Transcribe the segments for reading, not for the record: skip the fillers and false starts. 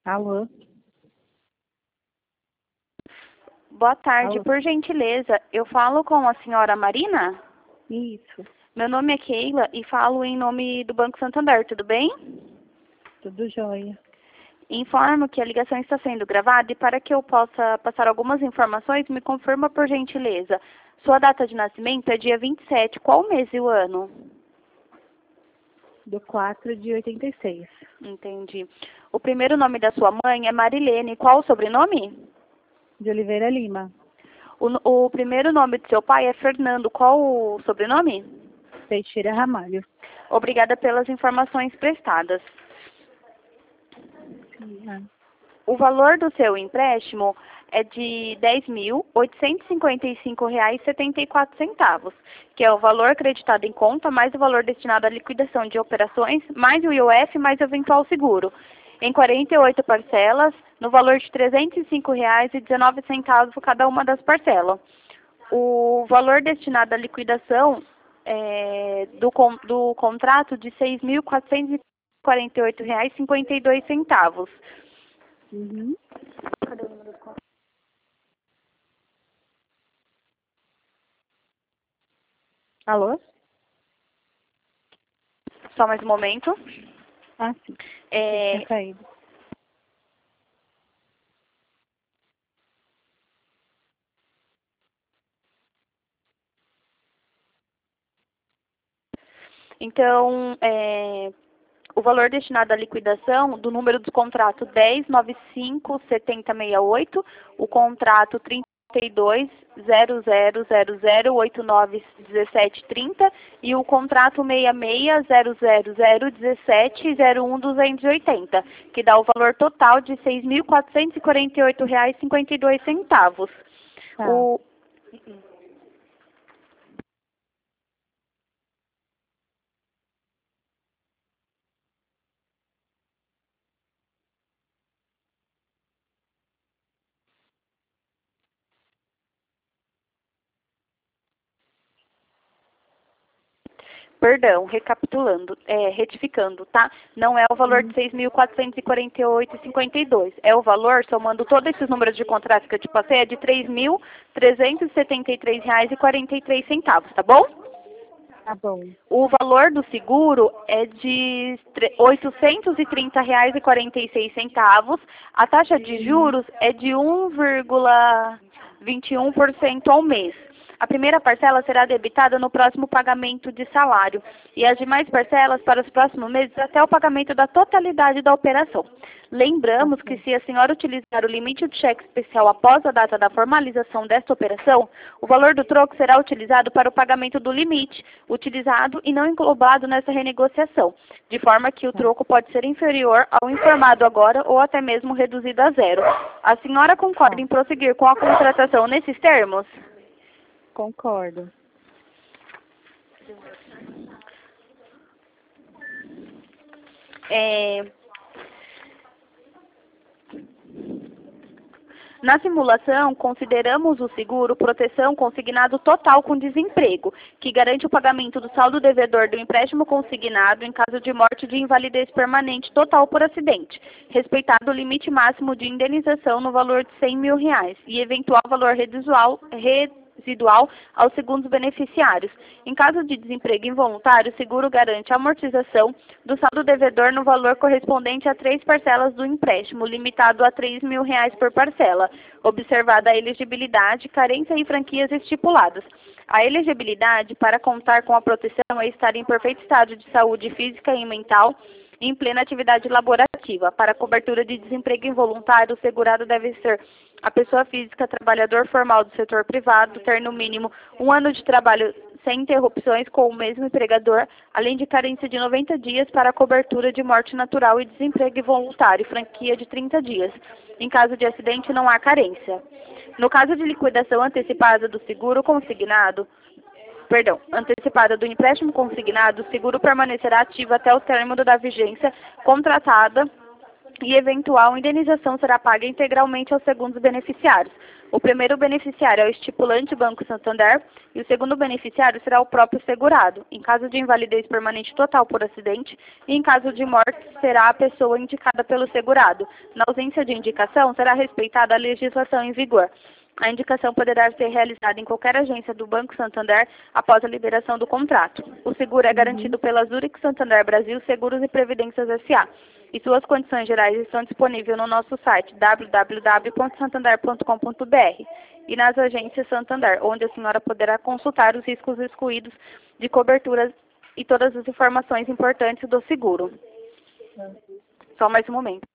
Alô? Boa tarde, Alô? por gentileza, eu falo com a senhora Marina? Isso, Meu nome é Keila e falo em nome do Banco Santander, tudo bem? tudo jóia. Informo que a ligação está sendo gravada e para que eu possa passar algumas informações, me confirma por gentileza. Sua data de nascimento é dia 27, qual mês e o ano? Do 4 de 86. Entendi. O primeiro nome da sua mãe é Marilene, qual o sobrenome? De Oliveira Lima. O primeiro nome do seu pai é Fernando, qual o sobrenome? Teixeira Ramalho. Obrigada pelas informações prestadas. O valor do seu empréstimo é de R$ 10.855,74, que é o valor creditado em conta, mais o valor destinado à liquidação de operações, mais o IOF, mais o eventual seguro, em 48 parcelas, no valor de R$ 305,19 cada uma das parcelas. O valor destinado à liquidação do contrato de R$ 6.448,52. Uhum. Cadê o número do contrato? Alô? Só mais um momento. Ah, sim. É, Tinha caído. então, o valor destinado à liquidação do número do contrato 10.95.7068, o contrato 32.0000891730 e o contrato 66.00017.01280, que dá o valor total de R$ 6.448,52. Tá. O Perdão, recapitulando, retificando, tá? Não é o valor de 6.448,52. É o valor, somando todos esses números de contratos que eu te passei, é de R$ 3.373,43, tá bom? Tá bom. O valor do seguro é de R$ 830,46. A taxa de juros é de 1,21% ao mês. A primeira parcela será debitada no próximo pagamento de salário e as demais parcelas para os próximos meses até o pagamento da totalidade da operação. Lembramos que se a senhora utilizar o limite de cheque especial após a data da formalização desta operação, o valor do troco será utilizado para o pagamento do limite utilizado e não englobado nessa renegociação, de forma que o troco pode ser inferior ao informado agora ou até mesmo reduzido a zero. A senhora concorda em prosseguir com a contratação nesses termos? Concordo. Na simulação, consideramos o seguro proteção consignado total com desemprego, que garante o pagamento do saldo devedor do empréstimo consignado em caso de morte de invalidez permanente total por acidente, respeitado o limite máximo de indenização no valor de R$ 100.000 e eventual valor residual aos segundos beneficiários. Em caso de desemprego involuntário, o seguro garante a amortização do saldo devedor no valor correspondente a 3 parcelas do empréstimo, limitado a R$ 3.000 por parcela, observada a elegibilidade, carência e franquias estipuladas. A elegibilidade para contar com a proteção é estar em perfeito estado de saúde física e mental, em plena atividade laborativa. Para cobertura de desemprego involuntário, o segurado deve ser a pessoa física, trabalhador formal do setor privado, ter no mínimo 1 ano de trabalho sem interrupções com o mesmo empregador, além de carência de 90 dias para a cobertura de morte natural e desemprego involuntário, franquia de 30 dias. Em caso de acidente, não há carência. No caso de liquidação antecipada do seguro consignado, antecipada do empréstimo consignado, o seguro permanecerá ativo até o término da vigência contratada e eventual indenização será paga integralmente aos segundos beneficiários. O primeiro beneficiário é o estipulante Banco Santander e o segundo beneficiário será o próprio segurado. Em caso de invalidez permanente total por acidente e em caso de morte será a pessoa indicada pelo segurado. Na ausência de indicação, será respeitada a legislação em vigor. A indicação poderá ser realizada em qualquer agência do Banco Santander após a liberação do contrato. O seguro é garantido pela Zurich Santander Brasil Seguros e Previdências S.A. E suas condições gerais estão disponíveis no nosso site www.santander.com.br e nas agências Santander, onde a senhora poderá consultar os riscos excluídos de coberturas e todas as informações importantes do seguro. Só mais um momento.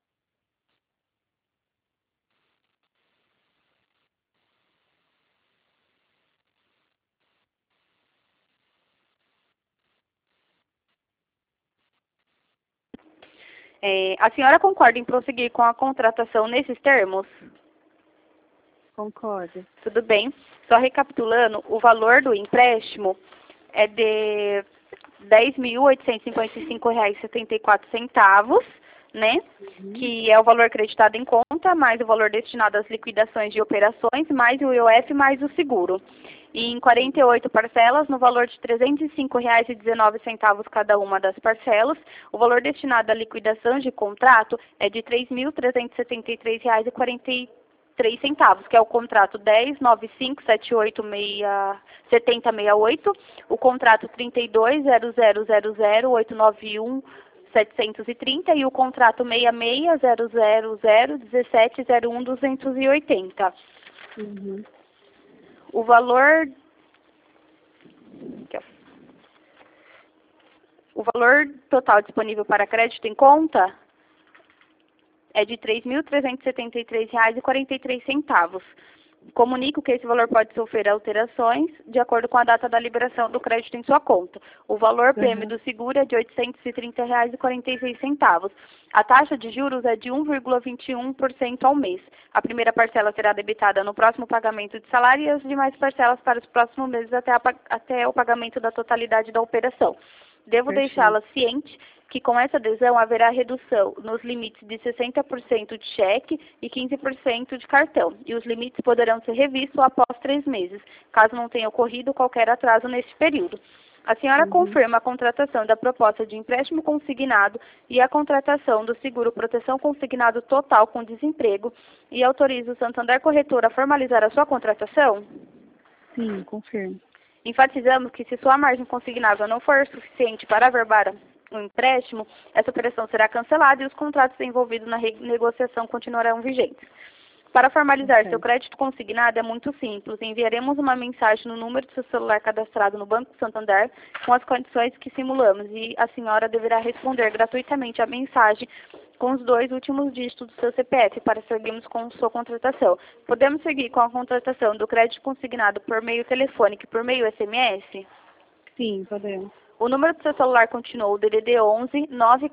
A senhora concorda em prosseguir com a contratação nesses termos? Concordo. Tudo bem. Só recapitulando, o valor do empréstimo é de R$ 10.855,74, né? Que é o valor acreditado em conta, mais o valor destinado às liquidações de operações, mais o IOF, mais o seguro. E em 48 parcelas, no valor de R$ 305,19 cada uma das parcelas. O valor destinado à liquidação de contrato é de R$ 3.373,43, que é o contrato 10.9578.7068, o contrato 32.0000.891.730 e o contrato 66.000.17.01.280. O valor total disponível para crédito em conta é de R$ 3.373,43. Comunico que esse valor pode sofrer alterações de acordo com a data da liberação do crédito em sua conta. O valor prêmio do seguro é de R$ 830,46. A taxa de juros é de 1,21% ao mês. A primeira parcela será debitada no próximo pagamento de salário e as demais parcelas para os próximos meses até o pagamento da totalidade da operação. Devo deixá-la ciente que com essa adesão haverá redução nos limites de 60% de cheque e 15% de cartão, e os limites poderão ser revistos após 3 meses, caso não tenha ocorrido qualquer atraso neste período. A senhora confirma a contratação da proposta de empréstimo consignado e a contratação do seguro proteção consignado total com desemprego e autoriza o Santander Corretora a formalizar a sua contratação? Sim, confirmo. Enfatizamos que se sua margem consignável não for suficiente para averbar o empréstimo, essa operação será cancelada e os contratos envolvidos na renegociação continuarão vigentes. Para formalizar seu crédito consignado é muito simples. Enviaremos uma mensagem no número do seu celular cadastrado no Banco Santander com as condições que simulamos e a senhora deverá responder gratuitamente a mensagem com os 2 últimos dígitos do seu CPF para seguirmos com sua contratação. Podemos seguir com a contratação do crédito consignado por meio telefônico e por meio SMS? Sim, podemos. O número do seu celular continua o DDD 11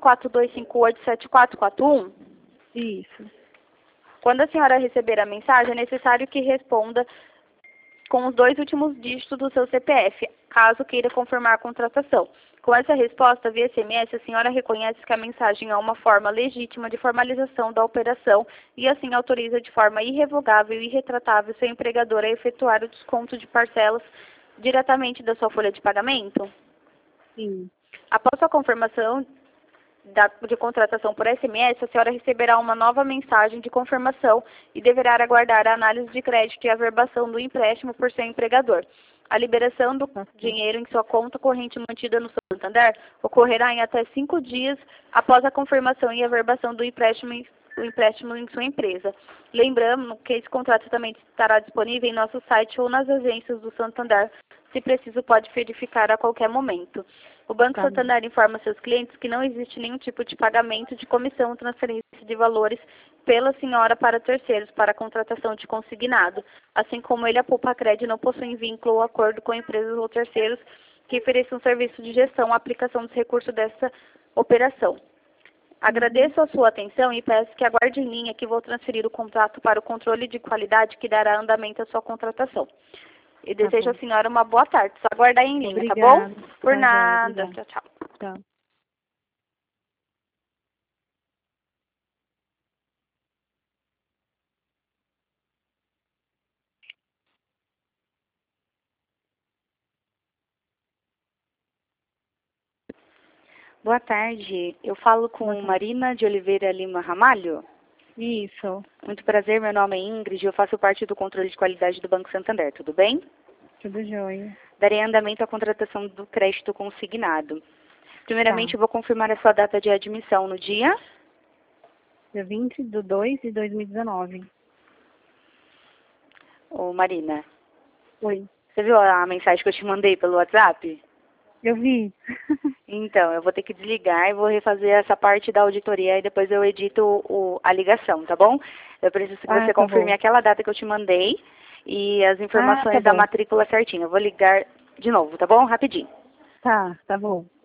942587441? Isso. Quando a senhora receber a mensagem, é necessário que responda com os 2 últimos dígitos do seu CPF, caso queira confirmar a contratação. Com essa resposta via SMS, a senhora reconhece que a mensagem é uma forma legítima de formalização da operação e assim autoriza de forma irrevogável e irretratável seu empregador a efetuar o desconto de parcelas diretamente da sua folha de pagamento? Sim. Após a confirmação de contratação por SMS, a senhora receberá uma nova mensagem de confirmação e deverá aguardar a análise de crédito e averbação do empréstimo por seu empregador. A liberação do dinheiro em sua conta corrente mantida no Santander ocorrerá em até 5 dias após a confirmação e averbação do empréstimo em sua empresa. Lembramos que esse contrato também estará disponível em nosso site ou nas agências do Santander. Se preciso, pode verificar a qualquer momento. O Banco Santander informa seus clientes que não existe nenhum tipo de pagamento de comissão ou transferência de valores pela senhora para terceiros para a contratação de consignado, assim como ele, a Poupa-Cred, não possui vínculo ou acordo com empresas ou terceiros que ofereçam serviço de gestão ou aplicação dos recursos dessa operação. Agradeço a sua atenção e peço que aguarde em linha que vou transferir o contrato para o controle de qualidade que dará andamento à sua contratação. E desejo à senhora uma boa tarde. Só aguardar em linha, Obrigada. tá bom? Por Tá, nada. obrigada. Tchau, tchau. Tchau. Boa tarde. Eu falo com Marina de Oliveira Lima Ramalho. Isso. Muito prazer, meu nome é Ingrid e eu faço parte do controle de qualidade do Banco Santander, tudo bem? Tudo jóia. Darei andamento à contratação do crédito consignado. Primeiramente, Tá. eu vou confirmar a sua data de admissão no dia. Dia 20/2/2019. Ô, Marina, Oi. você viu a mensagem que eu te mandei pelo WhatsApp? Eu vi. Então, eu vou ter que desligar e vou refazer essa parte da auditoria e depois eu edito a ligação, tá bom? Eu preciso que você Tá confirme bom. aquela data que eu te mandei e as informações Tá da bom. matrícula certinha. Eu vou ligar de novo, tá bom? Rapidinho. Tá bom.